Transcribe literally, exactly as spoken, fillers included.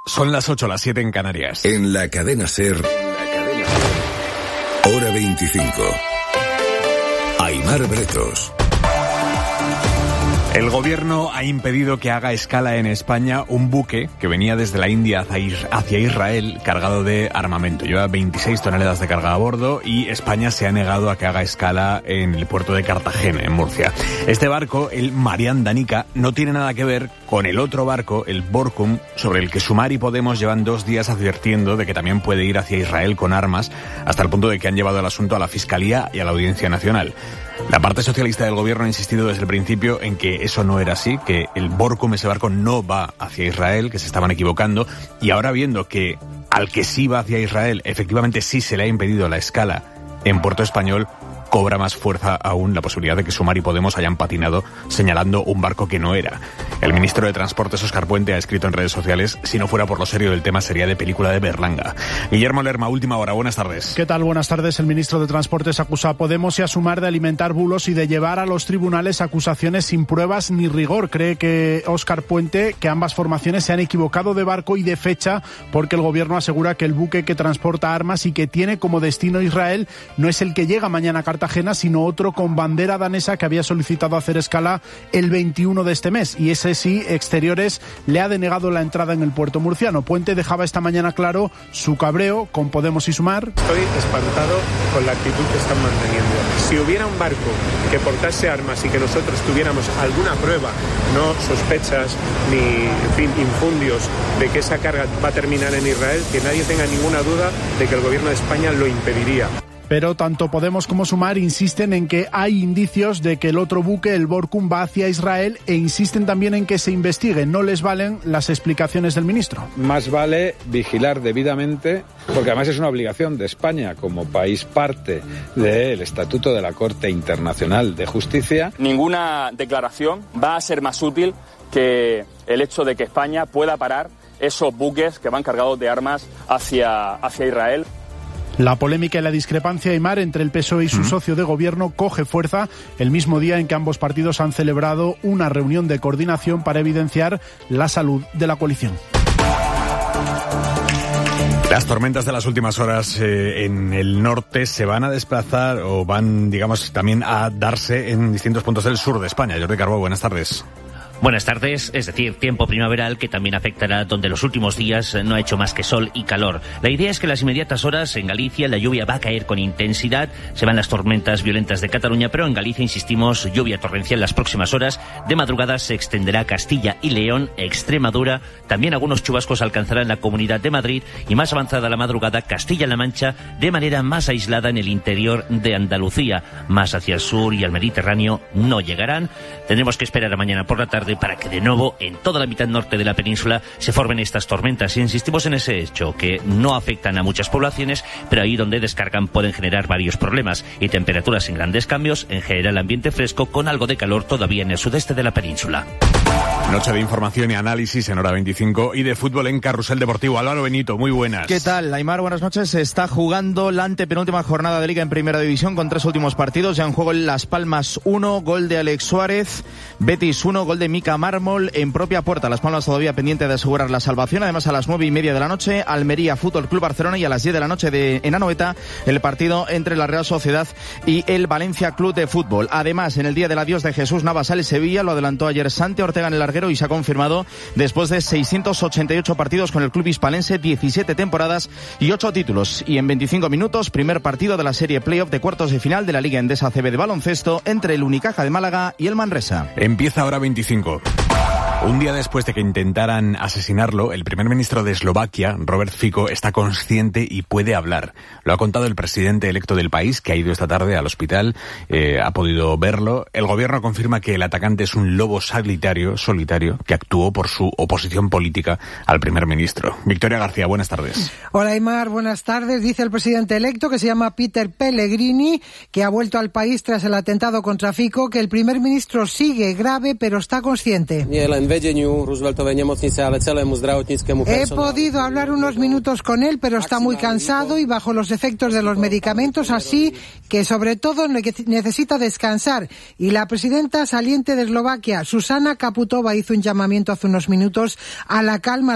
Son las ocho, las siete en Canarias. En la cadena SER, hora veinticinco. Aimar Bretos. El gobierno ha impedido que haga escala en España un buque que venía desde la India hacia Israel cargado de armamento. Lleva veintiséis toneladas de carga a bordo y España se ha negado a que haga escala en el puerto de Cartagena, en Murcia. Este barco, el Marian Danica, no tiene nada que ver con el otro barco, el Borkum, sobre el que Sumar y Podemos llevan dos días advirtiendo de que también puede ir hacia Israel con armas, hasta el punto de que han llevado el asunto a la Fiscalía y a la Audiencia Nacional. La parte socialista del gobierno ha insistido desde el principio en que eso no era así, que el Borkum, ese barco, no va hacia Israel, que se estaban equivocando, y ahora viendo que al que sí va hacia Israel, efectivamente sí se le ha impedido la escala en Puerto Español, cobra más fuerza aún la posibilidad de que Sumar y Podemos hayan patinado señalando un barco que no era. El ministro de Transportes, Óscar Puente, ha escrito en redes sociales: si no fuera por lo serio del tema sería de película de Berlanga. Guillermo Lerma, última hora, buenas tardes. ¿Qué tal? Buenas tardes. El ministro de Transportes acusa a Podemos y a Sumar de alimentar bulos y de llevar a los tribunales acusaciones sin pruebas ni rigor. Cree que Óscar Puente que ambas formaciones se han equivocado de barco y de fecha, porque el gobierno asegura que el buque que transporta armas y que tiene como destino Israel no es el que llega mañana a Cartagena, sino otro con bandera danesa que había solicitado hacer escala el veintiuno de este mes, y ese sí, Exteriores le ha denegado la entrada en el puerto murciano. Puente dejaba esta mañana claro su cabreo con Podemos y Sumar. Estoy espantado con la actitud que están manteniendo. Si hubiera un barco que portase armas y que nosotros tuviéramos alguna prueba, no sospechas ni, en fin, infundios de que esa carga va a terminar en Israel, que nadie tenga ninguna duda de que el gobierno de España lo impediría. Pero tanto Podemos como Sumar insisten en que hay indicios de que el otro buque, el Borkum, va hacia Israel, e insisten también en que se investigue. No les valen las explicaciones del ministro. Más vale vigilar debidamente, porque además es una obligación de España como país parte del Estatuto de la Corte Internacional de Justicia. Ninguna declaración va a ser más útil que el hecho de que España pueda parar esos buques que van cargados de armas hacia, hacia Israel. La polémica y la discrepancia, Aimar, entre el P S O E y su socio de gobierno coge fuerza el mismo día en que ambos partidos han celebrado una reunión de coordinación para evidenciar la salud de la coalición. Las tormentas de las últimas horas eh, en el norte se van a desplazar o van, digamos, también a darse en distintos puntos del sur de España. Jordi Carbó, buenas tardes. Buenas tardes, es decir, tiempo primaveral que también afectará donde los últimos días no ha hecho más que sol y calor. La idea es que en las inmediatas horas en Galicia la lluvia va a caer con intensidad, se van las tormentas violentas de Cataluña, pero en Galicia, insistimos, lluvia torrencial las próximas horas. De madrugada se extenderá a Castilla y León, Extremadura, también algunos chubascos alcanzarán la Comunidad de Madrid y más avanzada la madrugada Castilla-La Mancha, de manera más aislada en el interior de Andalucía. Más hacia el sur y al Mediterráneo no llegarán. Tendremos que esperar a mañana por la tarde para que de nuevo en toda la mitad norte de la península se formen estas tormentas. Y insistimos en ese hecho, que no afectan a muchas poblaciones, pero ahí donde descargan pueden generar varios problemas y temperaturas en grandes cambios, en general ambiente fresco con algo de calor todavía en el sudeste de la península. Noche de información y análisis en hora veinticinco y de fútbol en Carrusel Deportivo. Álvaro Benito, muy buenas. ¿Qué tal, Aimar? Buenas noches. Se está jugando la antepenúltima jornada de Liga en Primera División con tres últimos partidos. Ya en juego en Las Palmas uno, gol de Alex Suárez, Betis uno, gol de Mica Mármol en propia puerta. Las Palmas todavía pendiente de asegurar la salvación. Además, a las nueve y media de la noche, Almería Fútbol Club Barcelona, y a las diez de la noche de, en Anoeta, el partido entre la Real Sociedad y el Valencia Club de Fútbol. Además, en el día del adiós de Jesús Navas al Sevilla, lo adelantó ayer Santi Ortega en el larguero y se ha confirmado después de seiscientos ochenta y ocho partidos con el club hispalense, diecisiete temporadas y ocho títulos. Y en veinticinco minutos, primer partido de la serie playoff de cuartos de final de la Liga Endesa C B de baloncesto entre el Unicaja de Málaga y el Manresa. Empieza ahora veinticinco. Un día después de que intentaran asesinarlo, el primer ministro de Eslovaquia, Robert Fico, está consciente y puede hablar. Lo ha contado el presidente electo del país, que ha ido esta tarde al hospital, eh, ha podido verlo. El gobierno confirma que el atacante es un lobo solitario, solitario, que actuó por su oposición política al primer ministro. Victoria García, buenas tardes. Hola, Aimar, buenas tardes. Dice el presidente electo, que se llama Peter Pellegrini, que ha vuelto al país tras el atentado contra Fico, que el primer ministro sigue grave, pero está consciente. He podido hablar unos minutos con él, pero está muy cansado y bajo los efectos de los medicamentos, así que sobre todo necesita descansar. Y la presidenta saliente de Eslovaquia, Susana Kaputova, hizo un llamamiento hace unos minutos a la calma.